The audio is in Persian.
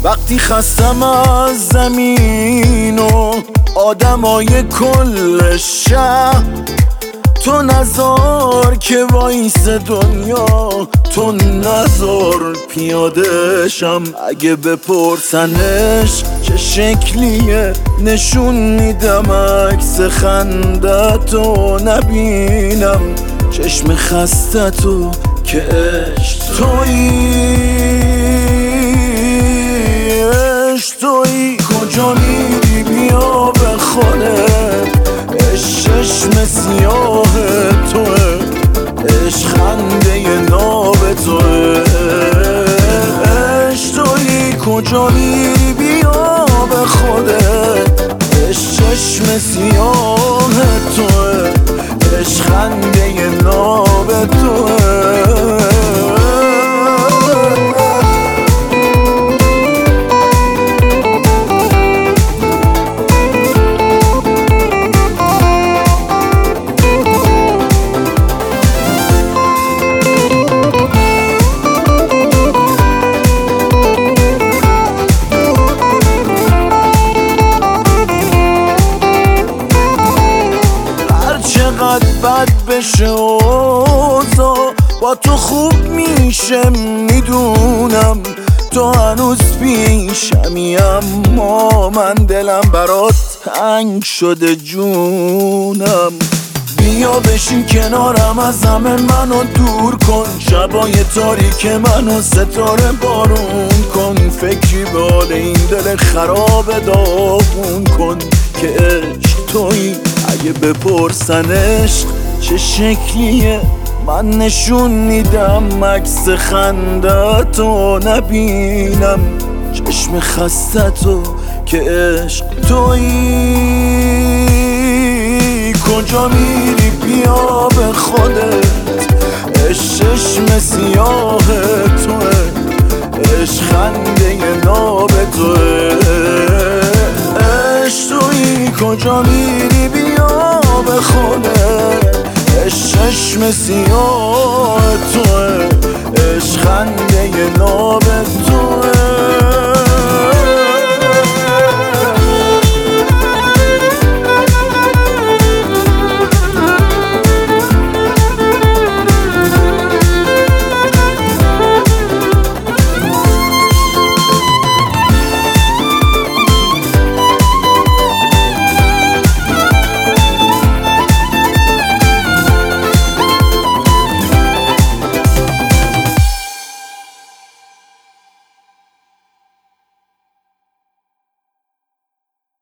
وقتی خستم از زمین و آدمای کل شهر، تو نزار که وایس دنیا، تو نزار پیاده شم. اگه بپرسنش چه شکلیه نشون میدم، عکس خندتو نبینم، چشم خستتو که عشق تویی. کجا میری بیا به خودت، چشم سیاه توه، عشق خنده ناب توه. عشق تویی کجا میری بیا به خودت، چشم سیاه توه، عشق خنده ناب توه. چقدر بد بشه اوضاع با تو خوب میشه میدونم، تو هنوز پیشمی اما من دلم برات تنگ شده جونم. بیا بشین کنارم، از همه منو دور کن، شبای تاریک منو ستاره بارون کن. فکری به حال این دل خراب داغون کن که عشق تویی. اگه بپرسن عشق چه شکلیه من نشون میدم، عکس خندتو نبینم، چشم خستتو که عشق تویی. کجا میری بیا به خودت، چشم سیاه توه، عشق خنده ناب توه. عشق تویی کجا میری بیا به خودت، چشم سیاه توه، عشق خنده ناب